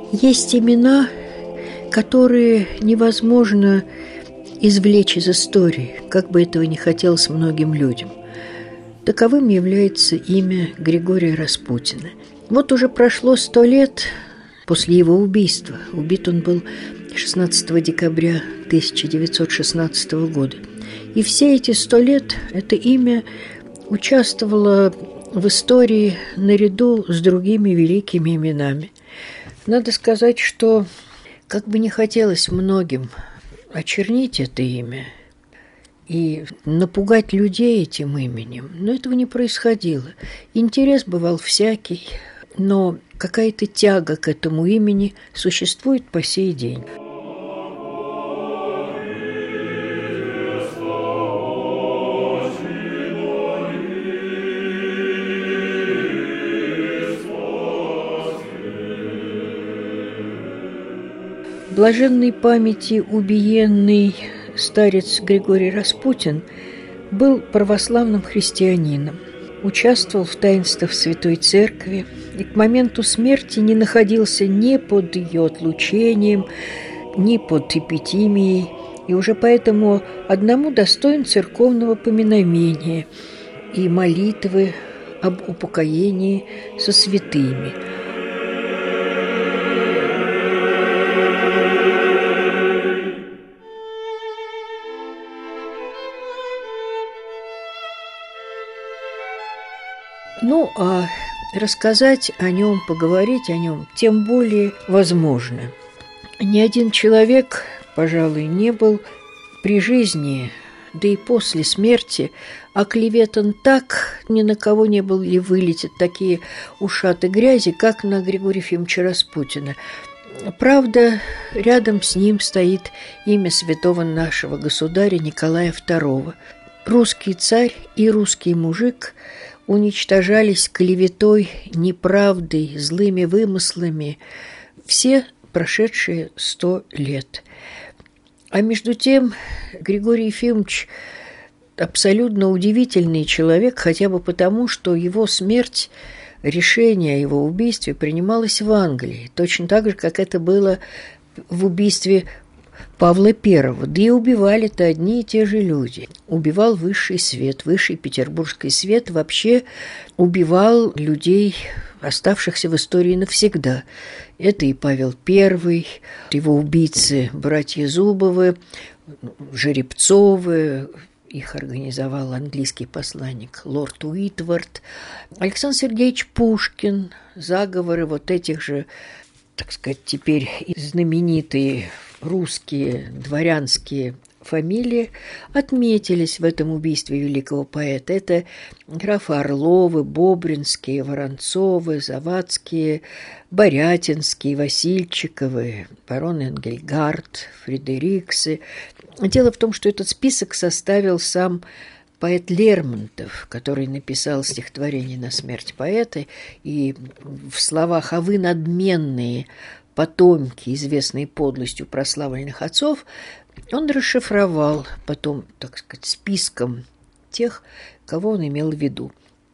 Есть имена, которые невозможно извлечь из истории, как бы этого ни хотелось многим людям. Таковым является имя Григория Распутина. Вот уже прошло 100 лет после его убийства. Убит он был 16 декабря 1916 года. И все эти 100 лет это имя участвовало в истории наряду с другими великими именами. Надо сказать, что как бы не хотелось многим очернить это имя и напугать людей этим именем, но этого не происходило. Интерес бывал всякий, но какая-то тяга к этому имени существует по сей день. Блаженной памяти убиенный старец Григорий Распутин был православным христианином, участвовал в таинствах Святой Церкви и к моменту смерти не находился ни под ее отлучением, ни под эпитимией, и уже поэтому одному достоин церковного поминовения и молитвы об упокоении со святыми. Ну, а рассказать о нем, поговорить о нем, тем более возможно. Ни один человек, пожалуй, не был при жизни, да и после смерти, оклеветан так, ни на кого не был ли вылетят такие ушаты грязи, как на Григория Ефимовича Распутина. Правда, рядом с ним стоит имя святого нашего государя Николая II. Русский царь и русский мужик уничтожались клеветой, неправдой, злыми вымыслами все прошедшие 100 лет. А между тем Григорий Ефимович абсолютно удивительный человек, хотя бы потому, что его смерть, решение о его убийстве принималось в Англии, точно так же, как это было в убийстве Павла I. Да и убивали-то одни и те же люди. Убивал высший свет, высший петербургский свет вообще убивал людей, оставшихся в истории навсегда. Это и Павел I, его убийцы, братья Зубовы, Жеребцовы, их организовал английский посланник лорд Уитвард, Александр Сергеевич Пушкин, заговоры вот этих же, так сказать, теперь знаменитые русские дворянские фамилии отметились в этом убийстве великого поэта. Это графы Орловы, Бобринские, Воронцовы, Завадские, Борятинские, Васильчиковы, барон Энгельгард, Фредериксы. Дело в том, что этот список составил сам поэт Лермонтов, который написал стихотворение на смерть поэта, и в словах «А вы надменные потомки, известные подлостью прославленных отцов», он расшифровал потом, так сказать, списком тех, кого он имел в виду.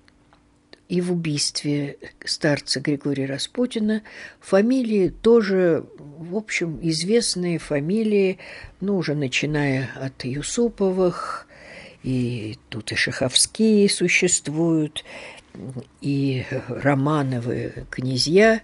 И в убийстве старца Григория Распутина фамилии тоже, в общем, известные фамилии, ну, уже начиная от Юсуповых, и тут и Шаховские существуют, и Романовы князья,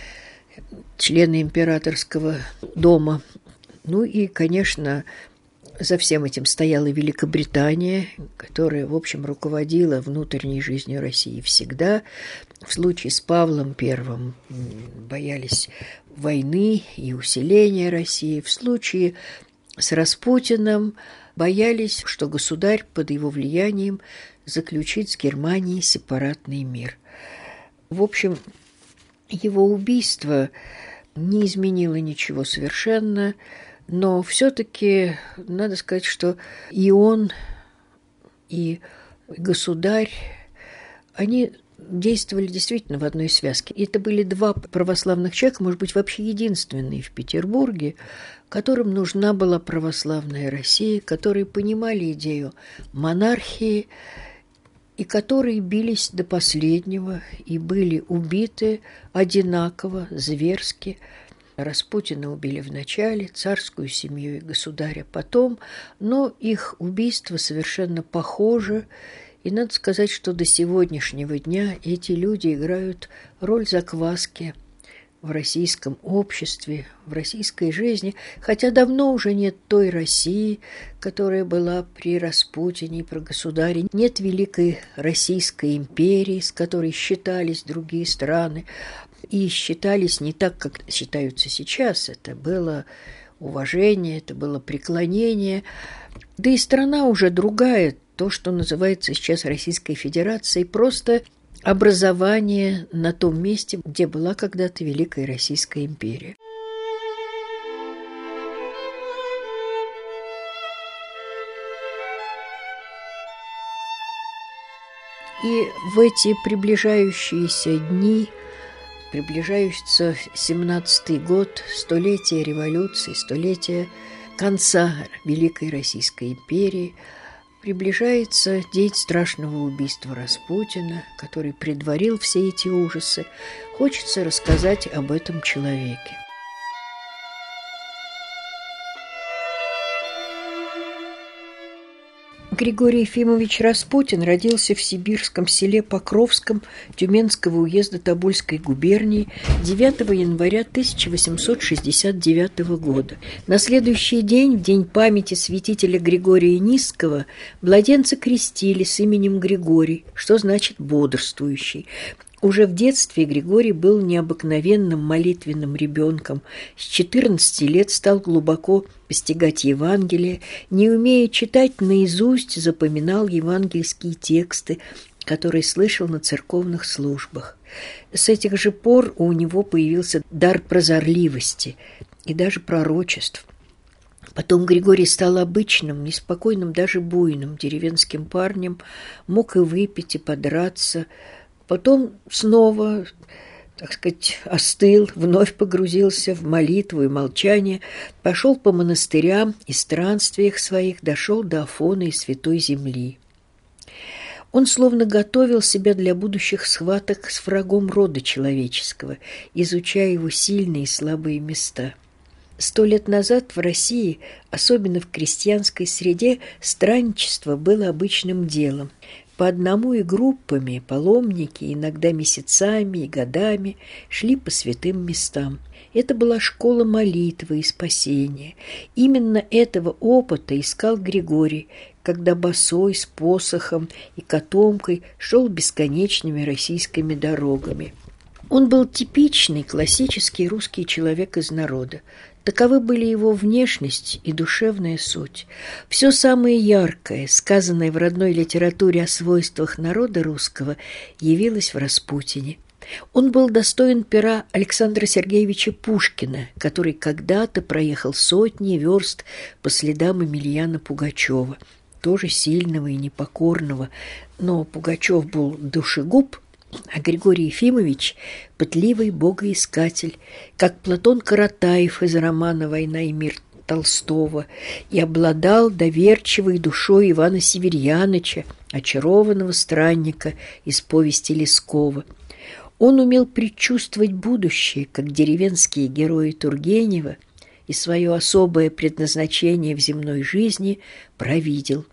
члены императорского дома. Ну и, конечно, за всем этим стояла Великобритания, которая, в общем, руководила внутренней жизнью России всегда. В случае с Павлом I боялись войны и усиления России. В случае с Распутиным боялись, что государь под его влиянием заключит с Германией сепаратный мир. В общем, его убийство не изменило ничего совершенно, но все-таки надо сказать, что и он, и государь, они действовали действительно в одной связке. И это были два православных человека, может быть, вообще единственные в Петербурге, которым нужна была православная Россия, которые понимали идею монархии и которые бились до последнего и были убиты одинаково, зверски. Распутина убили в начале, царскую семью и государя потом, но их убийство совершенно похоже, и надо сказать, что до сегодняшнего дня эти люди играют роль закваски в российском обществе, в российской жизни, хотя давно уже нет той России, которая была при Распутине и при государе, нет великой Российской империи, с которой считались другие страны, и считались не так, как считаются сейчас. Это было уважение, это было преклонение. Да и страна уже другая, то, что называется сейчас Российской Федерацией, просто образование на том месте, где была когда-то Великая Российская империя. И в эти приближающиеся дни, приближается 17-й год, столетие революции, столетие конца Великой Российской империи, приближается день страшного убийства Распутина, который предварил все эти ужасы. Хочется рассказать об этом человеке. Григорий Ефимович Распутин родился в сибирском селе Покровском Тюменского уезда Тобольской губернии 9 января 1869 года. На следующий день, в день памяти святителя Григория Нисского, младенца крестили с именем Григорий, что значит «бодрствующий». Уже в детстве Григорий был необыкновенным молитвенным ребенком. С 14 лет стал глубоко постигать Евангелие, не умея читать наизусть, запоминал евангельские тексты, которые слышал на церковных службах. С этих же пор у него появился дар прозорливости и даже пророчеств. Потом Григорий стал обычным, неспокойным, даже буйным деревенским парнем, мог и выпить, и подраться. Потом снова, так сказать, остыл, вновь погрузился в молитву и молчание, пошел по монастырям и странствиях своих, дошел до Афона и Святой Земли. Он словно готовил себя для будущих схваток с врагом рода человеческого, изучая его сильные и слабые места. 100 лет назад в России, особенно в крестьянской среде, странничество было обычным делом. По одному и группами паломники, иногда месяцами и годами, шли по святым местам. Это была школа молитвы и спасения. Именно этого опыта искал Григорий, когда босой, с посохом и котомкой шел бесконечными российскими дорогами. Он был типичный классический русский человек из народа. Таковы были его внешность и душевная суть. Все самое яркое, сказанное в родной литературе о свойствах народа русского, явилось в Распутине. Он был достоин пера Александра Сергеевича Пушкина, который когда-то проехал сотни верст по следам Емельяна Пугачева, тоже сильного и непокорного, но Пугачев был душегуб, а Григорий Ефимович – пытливый богоискатель, как Платон Каратаев из романа «Война и мир» Толстого, и обладал доверчивой душой Ивана Северьяныча, очарованного странника из повести Лескова. Он умел предчувствовать будущее, как деревенские герои Тургенева, и свое особое предназначение в земной жизни провидел.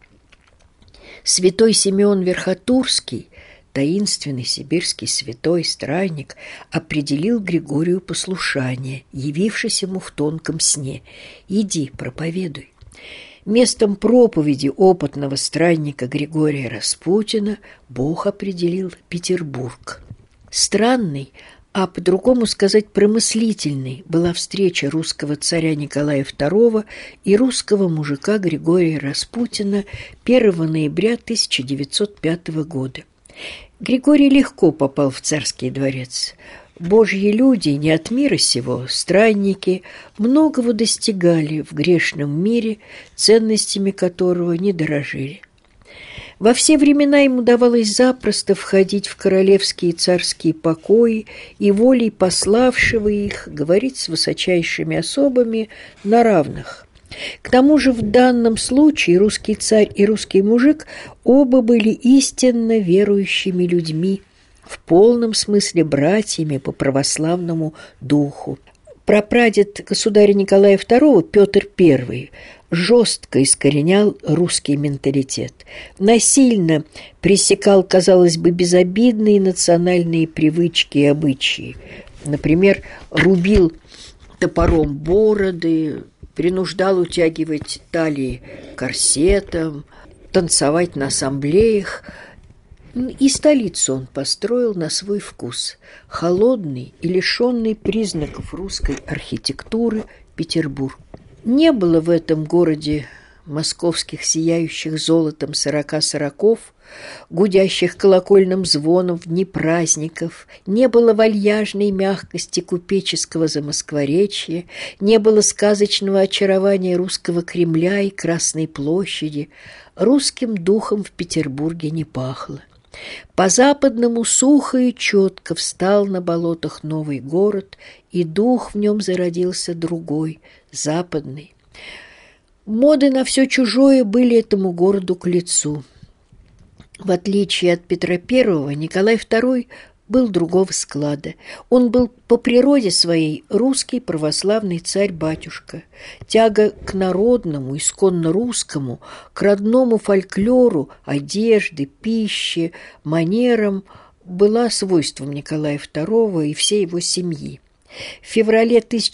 Святой Симеон Верхотурский, таинственный сибирский святой странник, определил Григорию послушание, явившись ему в тонком сне: «Иди, проповедуй». Местом проповеди опытного странника Григория Распутина Бог определил Петербург. Странный, а по-другому сказать промыслительной, была встреча русского царя Николая II и русского мужика Григория Распутина 1 ноября 1905 года. Григорий легко попал в царский дворец. Божьи люди, не от мира сего, странники, многого достигали в грешном мире, ценностями которого не дорожили. Во все времена им удавалось запросто входить в королевские и царские покои и волей пославшего их говорить с высочайшими особами на равных. К тому же в данном случае русский царь и русский мужик оба были истинно верующими людьми, в полном смысле братьями по православному духу. Прапрадед государя Николая II Петр I жестко искоренял русский менталитет, насильно пресекал, казалось бы, безобидные национальные привычки и обычаи. Например, рубил топором бороды, принуждал утягивать талии корсетом, танцевать на ассамблеях. И столицу он построил на свой вкус. Холодный и лишенный признаков русской архитектуры Петербург. Не было в этом городе московских сияющих золотом 40 сороков, гудящих колокольным звоном в дни праздников, не было вальяжной мягкости купеческого замоскворечья, не было сказочного очарования русского Кремля и Красной площади. Русским духом в Петербурге не пахло. По-западному сухо и четко встал на болотах новый город, и дух в нем зародился другой, западный. Моды на все чужое были этому городу к лицу. В отличие от Петра I, Николай II был другого склада. Он был по природе своей русский православный царь-батюшка. Тяга к народному, исконно русскому, к родному фольклору, одежде, пище, манерам была свойством Николая II и всей его семьи. В феврале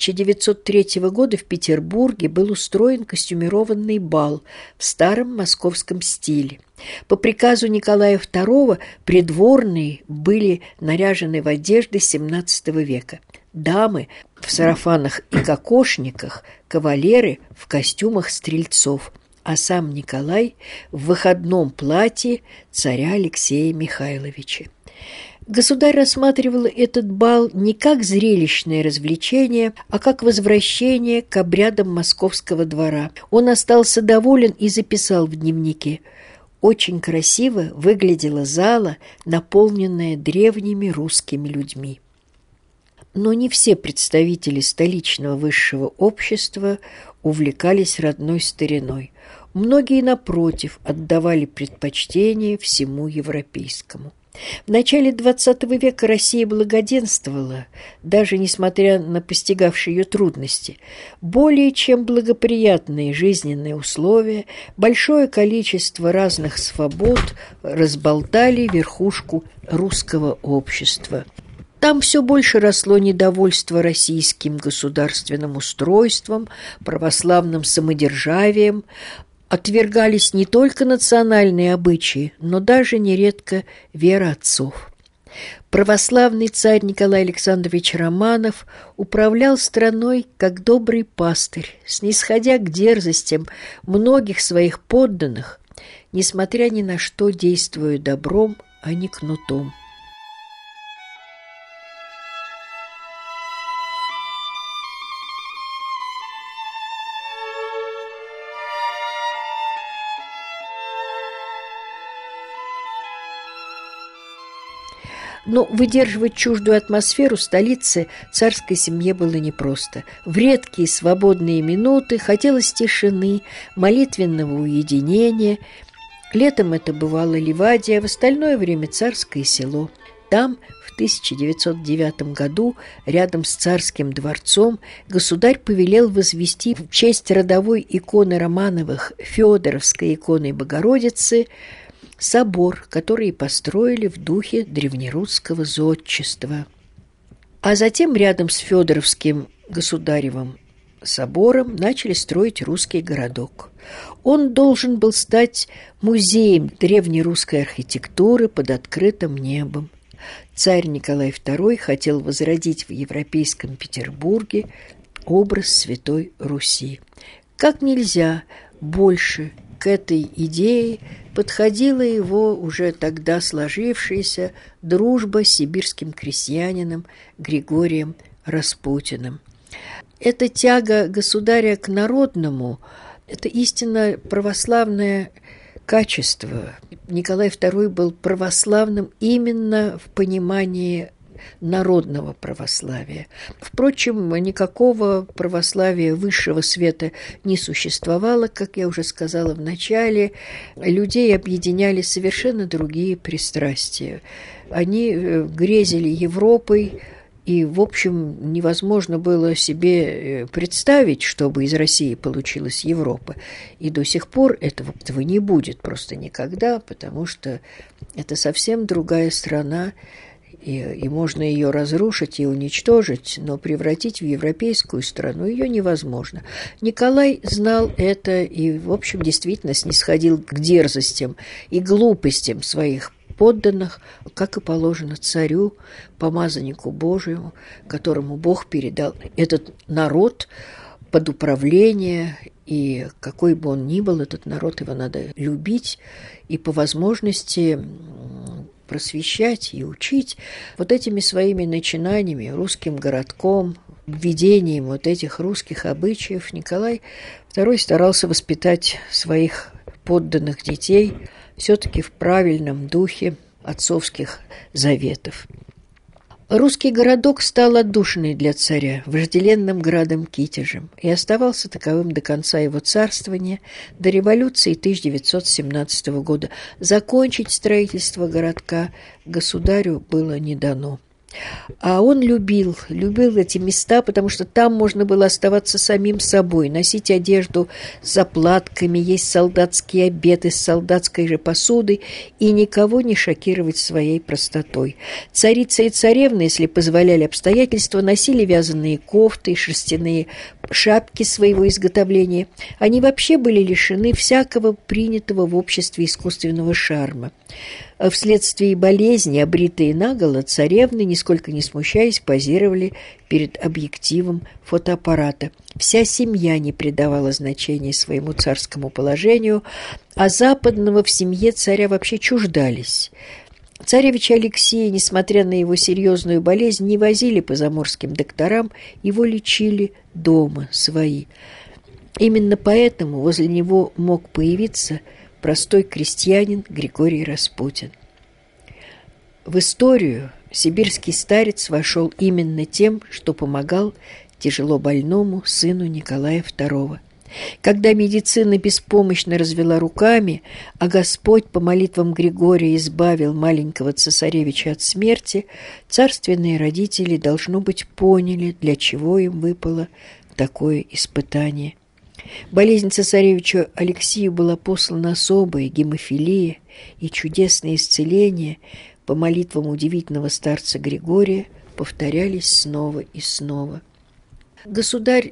1903 года в Петербурге был устроен костюмированный бал в старом московском стиле. По приказу Николая II придворные были наряжены в одежды XVII века. Дамы в сарафанах и кокошниках, кавалеры в костюмах стрельцов, а сам Николай в выходном платье царя Алексея Михайловича. Государь рассматривал этот бал не как зрелищное развлечение, а как возвращение к обрядам московского двора. Он остался доволен и записал в дневнике: «Очень красиво выглядела зала, наполненная древними русскими людьми». Но не все представители столичного высшего общества увлекались родной стариной. Многие, напротив, отдавали предпочтение всему европейскому. В начале XX века Россия благоденствовала, даже несмотря на постигавшие ее трудности. Более чем благоприятные жизненные условия, большое количество разных свобод разболтали верхушку русского общества. Там все больше росло недовольство российским государственным устройством, православным самодержавием. Отвергались не только национальные обычаи, но даже нередко вера отцов. Православный царь Николай Александрович Романов управлял страной как добрый пастырь, снисходя к дерзостям многих своих подданных, несмотря ни на что действуя добром, а не кнутом. Но выдерживать чуждую атмосферу столицы царской семье было непросто. В редкие свободные минуты хотелось тишины, молитвенного уединения. Летом это бывало Ливадия, в остальное время Царское село. Там, в 1909 году, рядом с Царским дворцом, государь повелел возвести в честь родовой иконы Романовых, Федоровской иконы Богородицы, собор, который построили в духе древнерусского зодчества. А затем рядом с Федоровским государевым собором начали строить русский городок. Он должен был стать музеем древнерусской архитектуры под открытым небом. Царь Николай II хотел возродить в европейском Петербурге образ Святой Руси. Как нельзя больше к этой идее подходила его уже тогда сложившаяся дружба с сибирским крестьянином Григорием Распутиным. Эта тяга государя к народному – это истинно православное качество. Николай II был православным именно в понимании народного православия. Впрочем, никакого православия высшего света не существовало, как я уже сказала в начале. Людей объединяли совершенно другие пристрастия. Они грезили Европой И, в общем, невозможно было себе представить, чтобы из России получилась Европа. И до сих пор этого не будет просто никогда, потому что это совсем другая страна, и можно ее разрушить и уничтожить, но превратить в европейскую страну ее невозможно. Николай знал это и, в общем, действительно снисходил к дерзостям и глупостям своих подданных, как и положено царю, помазаннику Божьему, которому Бог передал этот народ под управление, и какой бы он ни был, этот народ, его надо любить и по возможности просвещать и учить вот этими своими начинаниями, русским городком, введением вот этих русских обычаев. Николай II старался воспитать своих подданных детей все-таки в правильном духе отцовских заветов. Русский городок стал отдушиной для царя, вожделенным градом-китежем, и оставался таковым до конца его царствования, до революции 1917 года. Закончить строительство городка государю было не дано. А он любил эти места, потому что там можно было оставаться самим собой, носить одежду с заплатками, есть солдатские обеды с солдатской же посудой и никого не шокировать своей простотой. Царица и царевны, если позволяли обстоятельства, носили вязаные кофты и шерстяные шапки своего изготовления. Они вообще были лишены всякого принятого в обществе искусственного шарма. Вследствие болезни, обритые наголо, царевны, нисколько не смущаясь, позировали перед объективом фотоаппарата. Вся семья не придавала значения своему царскому положению, а западного в семье царя вообще чуждались. Царевича Алексея, несмотря на его серьезную болезнь, не возили по заморским докторам, его лечили дома свои. Именно поэтому возле него мог появиться простой крестьянин Григорий Распутин. В историю сибирский старец вошел именно тем, что помогал тяжело больному сыну Николая II. Когда медицина беспомощно развела руками, а Господь по молитвам Григория избавил маленького цесаревича от смерти, царственные родители, должно быть, поняли, для чего им выпало такое испытание. Болезнь цесаревича Алексею была послана особая гемофилия, и чудесные исцеления по молитвам удивительного старца Григория повторялись снова и снова. Государь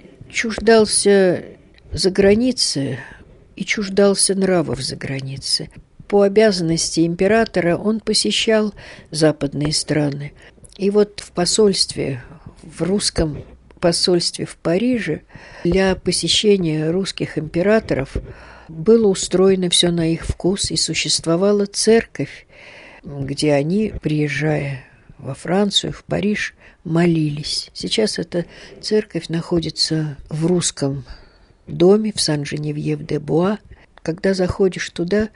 чуждался за границей и чуждался нравов за границей. По обязанности императора он посещал западные страны. И вот в посольстве, в русском посольстве в Париже, для посещения русских императоров было устроено все на их вкус, и существовала церковь, где они, приезжая во Францию, в Париж, молились. Сейчас эта церковь находится в русском доме в Сан-Женевьев-де-Буа. Когда заходишь туда,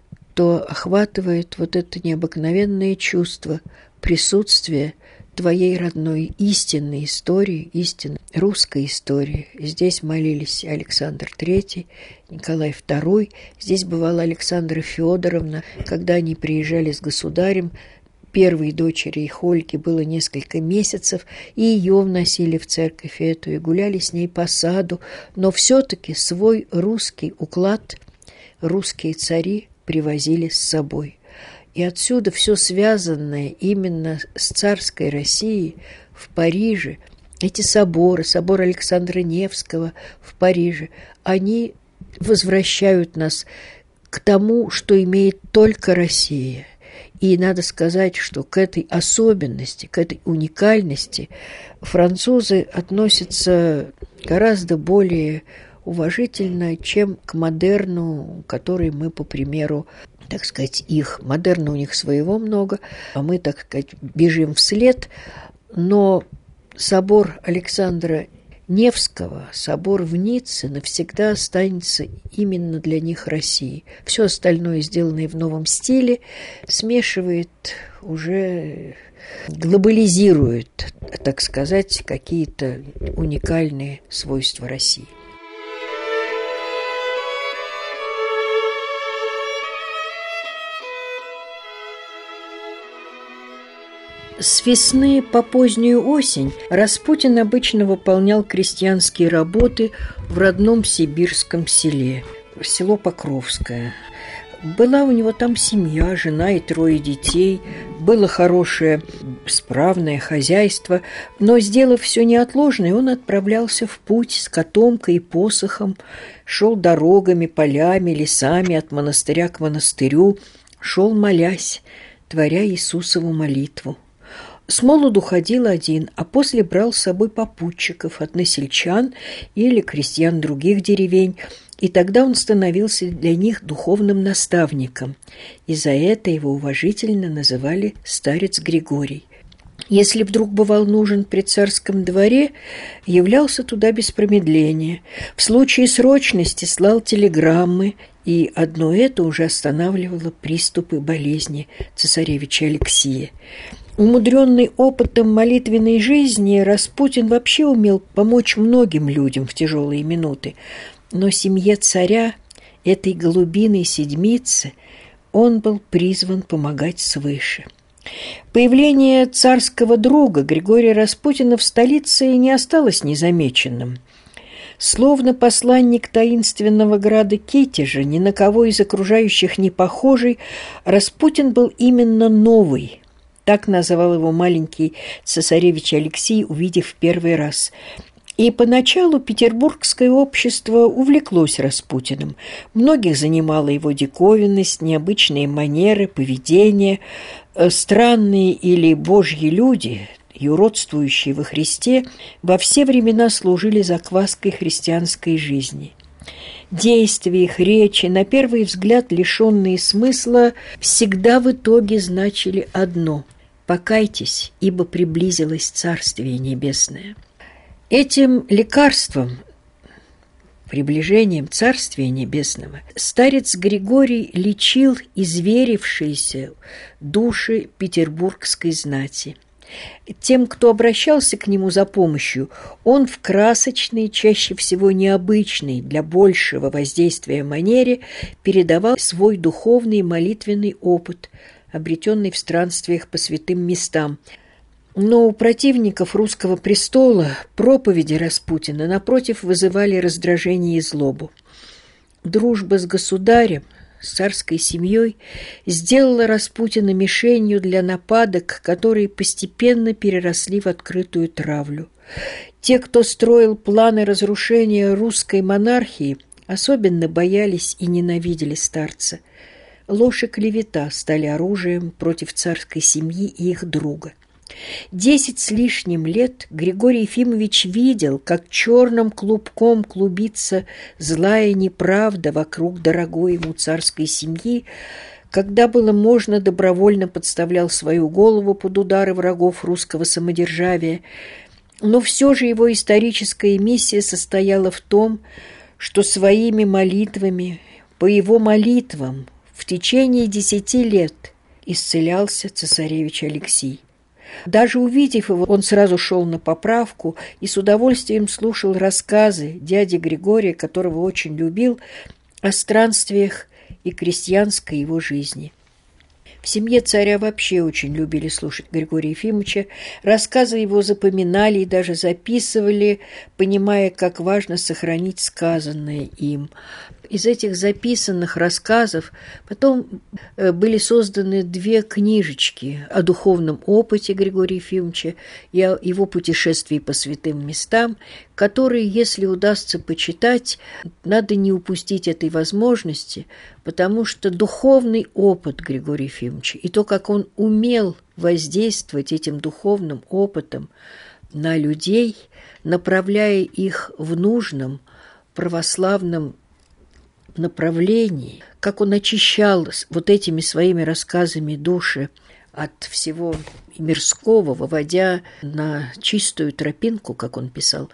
то охватывает вот это необыкновенное чувство присутствия твоей родной истинной истории, истинной русской истории. Здесь молились Александр III, Николай II, здесь бывала Александра Федоровна, когда они приезжали с государем. Первой дочери их Ольге было несколько месяцев, и ее вносили в церковь эту, и гуляли с ней по саду, но все-таки свой русский уклад русские цари привозили с собой. И отсюда все связанное именно с царской Россией в Париже, эти соборы, собор Александра Невского в Париже, они возвращают нас к тому, что имеет только Россия. И надо сказать, что к этой особенности, к этой уникальности французы относятся гораздо более уважительно, чем к модерну, который мы, по примеру, так сказать, их. Модерна у них своего много, а мы, так сказать, бежим вслед. Но собор Александра Невского, собор в Ницце навсегда останется именно для них Россией. Все остальное, сделанное в новом стиле, смешивает уже, глобализирует, так сказать, какие-то уникальные свойства России. С весны по позднюю осень Распутин обычно выполнял крестьянские работы в родном сибирском селе, село Покровское. Была у него там семья, жена и 3 детей, было хорошее, справное хозяйство, но, сделав все неотложное, он отправлялся в путь с котомкой и посохом, шел дорогами, полями, лесами от монастыря к монастырю, шел молясь, творя Иисусову молитву. Смолоду ходил один, а после брал с собой попутчиков, односельчан или крестьян других деревень, и тогда он становился для них духовным наставником, и за это его уважительно называли «старец Григорий». Если вдруг бывал нужен при царском дворе, являлся туда без промедления. В случае срочности слал телеграммы, и одно это уже останавливало приступы болезни цесаревича Алексия. Умудренный опытом молитвенной жизни, Распутин вообще умел помочь многим людям в тяжелые минуты, но семье царя, этой голубиной седмице, он был призван помогать свыше. Появление царского друга Григория Распутина в столице не осталось незамеченным. Словно посланник таинственного града Китежа, ни на кого из окружающих не похожий, Распутин был именно новый. Так называл его маленький цесаревич Алексей, увидев в первый раз. И поначалу петербургское общество увлеклось Распутиным. Многих занимала его диковинность, необычные манеры, поведение. Странные или божьи люди, юродствующие во Христе, во все времена служили закваской христианской жизни. Действия их, речи, на первый взгляд лишенные смысла, всегда в итоге значили одно – «Покайтесь, ибо приблизилось Царствие Небесное». Этим лекарством, приближением Царствия Небесного, старец Григорий лечил изверившиеся души петербургской знати. Тем, кто обращался к нему за помощью, он в красочной, чаще всего необычной для большего воздействия манере передавал свой духовный молитвенный опыт, обретенный в странствиях по святым местам. Но у противников русского престола проповеди Распутина, напротив, вызывали раздражение и злобу. Дружба с государем, с царской семьей сделала Распутина мишенью для нападок, которые постепенно переросли в открытую травлю. Те, кто строил планы разрушения русской монархии, особенно боялись и ненавидели старца. Ложь и клевета стали оружием против царской семьи и их друга. 10 с лишним лет Григорий Ефимович видел, как черным клубком клубится злая неправда вокруг дорогой ему царской семьи, когда было можно, добровольно подставлял свою голову под удары врагов русского самодержавия. Но все же его историческая миссия состояла в том, что своими молитвами, по его молитвам, в течение 10 лет исцелялся цесаревич Алексей. Даже увидев его, он сразу шел на поправку и с удовольствием слушал рассказы дяди Григория, которого очень любил, о странствиях и крестьянской его жизни. В семье царя вообще очень любили слушать Григория Ефимовича, рассказы его запоминали и даже записывали, понимая, как важно сохранить сказанное им. Из этих записанных рассказов потом были созданы 2 книжечки о духовном опыте Григория Ефимовича и о его путешествии по святым местам, которые, если удастся почитать, надо не упустить этой возможности, потому что духовный опыт Григория Ефимовича и то, как он умел воздействовать этим духовным опытом на людей, направляя их в нужном православном направлении, как он очищал вот этими своими рассказами души от всего мирского, выводя на чистую тропинку, как он писал,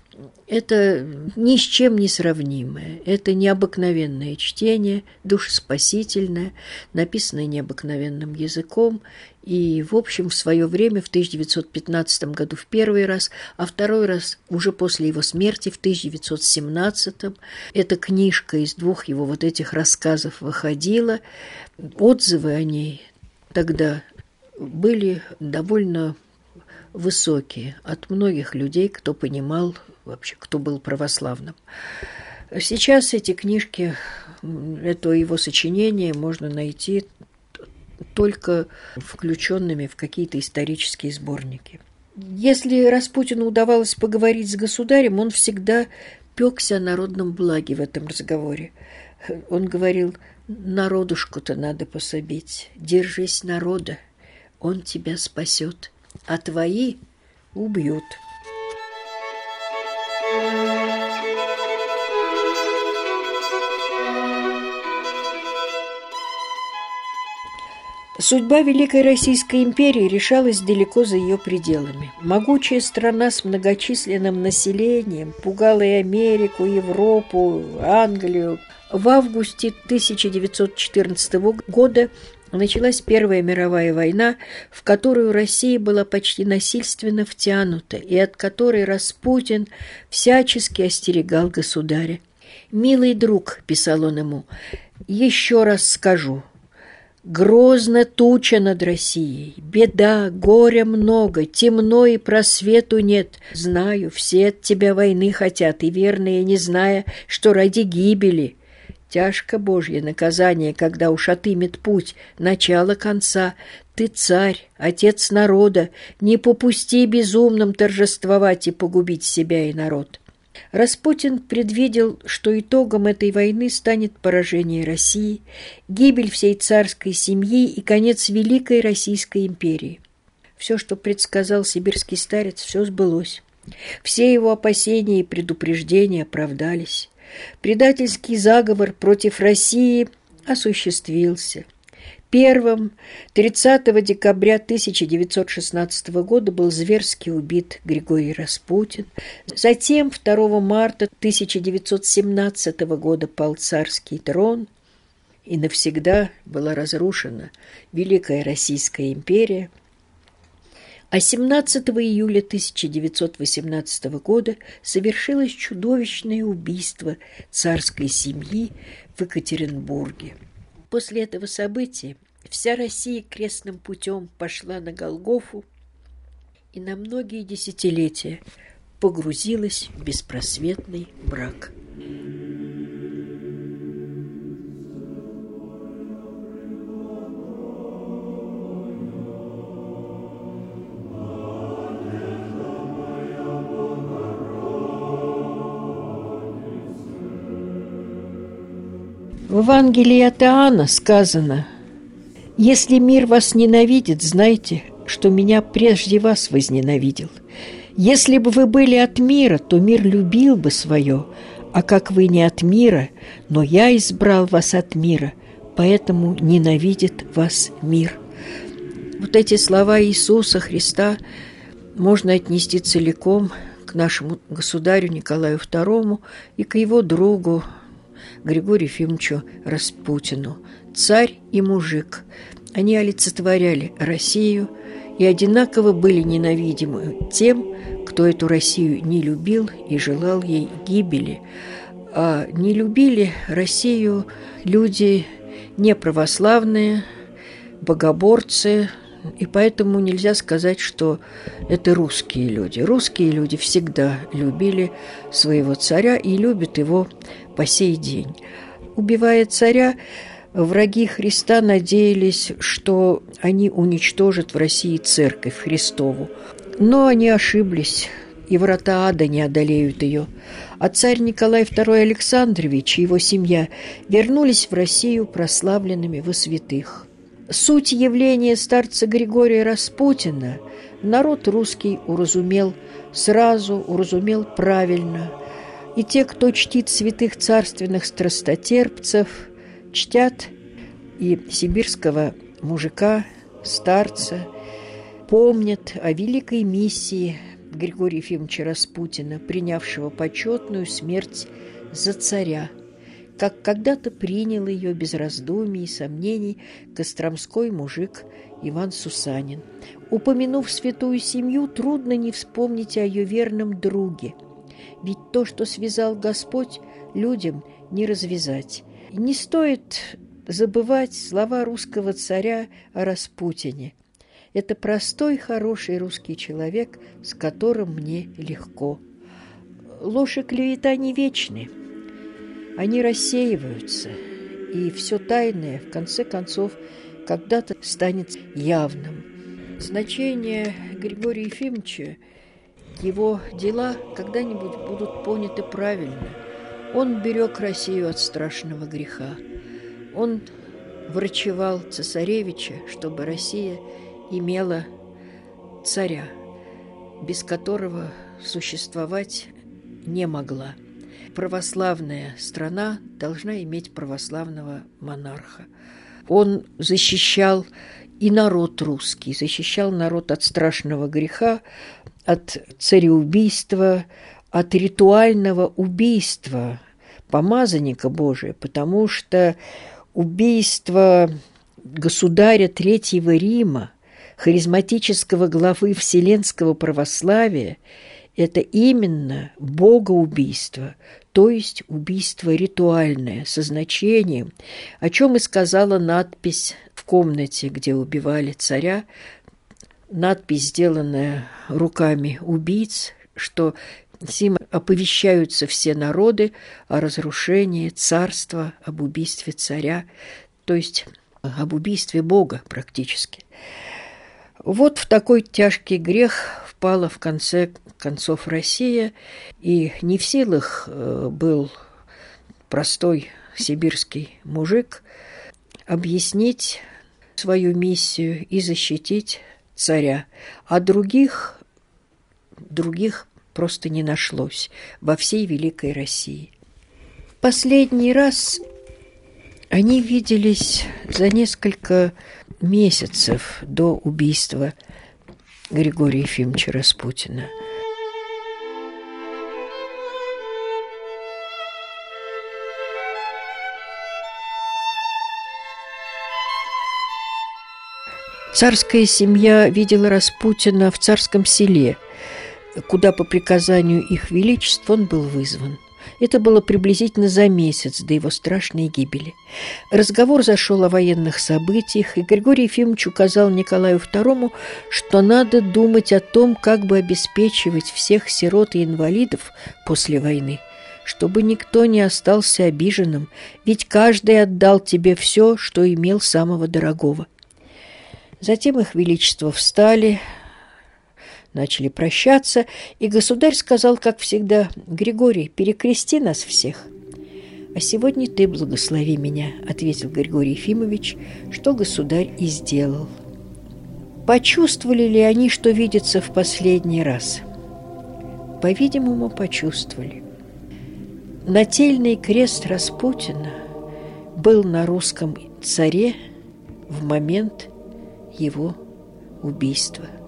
это ни с чем не сравнимое. Это необыкновенное чтение, душеспасительное, написанное необыкновенным языком. И, в общем, в свое время, в 1915 году в первый раз, а второй раз уже после его смерти, в 1917, эта книжка из 2 его вот этих рассказов выходила. Отзывы о ней тогда были довольно высокие от многих людей, кто понимал вообще, кто был православным. Сейчас эти книжки, это его сочинения можно найти только включенными в какие-то исторические сборники. Если Распутину удавалось поговорить с государем, он всегда пёкся о народном благе в этом разговоре. Он говорил: народушку-то надо пособить, держись народа, он тебя спасет, а твои убьют. Судьба Великой Российской империи решалась далеко за ее пределами. Могучая страна с многочисленным населением пугала и Америку, Европу, Англию. В августе 1914 года началась Первая мировая война, в которую Россия была почти насильственно втянута и от которой Распутин всячески остерегал государя. «Милый друг», – писал он ему, – «еще раз скажу. Грозно туча над Россией, беда, горя много, темно и просвету нет. Знаю, все от тебя войны хотят, и верные, не зная, что ради гибели. Тяжко Божье наказание, когда уж отымет путь, начало конца. Ты царь, отец народа, не попусти безумным торжествовать и погубить себя и народ». Распутин предвидел, что итогом этой войны станет поражение России, гибель всей царской семьи и конец Великой Российской империи. Все, что предсказал сибирский старец, все сбылось. Все его опасения и предупреждения оправдались. Предательский заговор против России осуществился. Первым 30 декабря 1916 года был зверски убит Григорий Распутин. Затем 2 марта 1917 года пал царский трон, и навсегда была разрушена Великая Российская империя. А 17 июля 1918 года совершилось чудовищное убийство царской семьи в Екатеринбурге. После этого события вся Россия крестным путем пошла на Голгофу и на многие десятилетия погрузилась в беспросветный мрак. В Евангелии от Иоанна сказано: «Если мир вас ненавидит, знайте, что меня прежде вас возненавидел. Если бы вы были от мира, то мир любил бы свое, а как вы не от мира, но я избрал вас от мира, поэтому ненавидит вас мир». Вот эти слова Иисуса Христа можно отнести целиком к нашему государю Николаю II и к его другу Григорию Ефимовичу Распутину. Царь и мужик. Они олицетворяли Россию и одинаково были ненавидимы тем, кто эту Россию не любил и желал ей гибели. А не любили Россию люди неправославные, богоборцы, и поэтому нельзя сказать, что это русские люди. Русские люди всегда любили своего царя и любят его по сей день. Убивая царя, враги Христа надеялись, что они уничтожат в России церковь Христову. Но они ошиблись, и врата ада не одолеют ее. А царь Николай II Александрович и его семья вернулись в Россию прославленными во святых. Суть явления старца Григория Распутина народ русский уразумел сразу, уразумел правильно. И те, кто чтит святых царственных страстотерпцев, чтят и сибирского мужика, старца, помнят о великой миссии Григория Ефимовича Распутина, принявшего почетную смерть за царя, как когда-то принял ее без раздумий и сомнений костромской мужик Иван Сусанин. Упомянув святую семью, трудно не вспомнить о ее верном друге. Ведь то, что связал Господь, людям не развязать. И не стоит забывать слова русского царя о Распутине. Это простой, хороший русский человек, с которым мне легко. Ложь и клевета не вечны. Они рассеиваются, и все тайное, в конце концов, когда-то станет явным. Значение Григория Ефимовича, его дела когда-нибудь будут поняты правильно. Он берег Россию от страшного греха. Он врачевал цесаревича, чтобы Россия имела царя, без которого существовать не могла. Православная страна должна иметь православного монарха. Он защищал и народ русский, защищал народ от страшного греха, от цареубийства, от ритуального убийства помазанника Божия, потому что убийство государя Третьего Рима, харизматического главы вселенского православия, это именно богоубийство, то есть убийство ритуальное, со значением, о чем и сказала надпись в комнате, где убивали царя, надпись, сделанная руками убийц, что сим оповещаются все народы о разрушении царства, об убийстве царя, то есть об убийстве Бога практически. Вот в такой тяжкий грех впала в конце концов Россия, и не в силах был простой сибирский мужик объяснить свою миссию и защитить царя, а других просто не нашлось во всей Великой России. Последний раз они виделись за несколько месяцев до убийства Григория Ефимовича Распутина. Царская семья видела Распутина в Царском Селе, куда по приказанию их величеств он был вызван. Это было приблизительно за месяц до его страшной гибели. Разговор зашел о военных событиях, и Григорий Ефимович указал Николаю II, что надо думать о том, как бы обеспечивать всех сирот и инвалидов после войны, чтобы никто не остался обиженным, ведь каждый отдал тебе все, что имел самого дорогого. Затем их величество встали, начали прощаться, и государь сказал, как всегда: «Григорий, перекрести нас всех». «А сегодня ты благослови меня», — ответил Григорий Ефимович, что государь и сделал. Почувствовали ли они, что видятся в последний раз? По-видимому, почувствовали. Нательный крест Распутина был на русском царе в момент его убийства.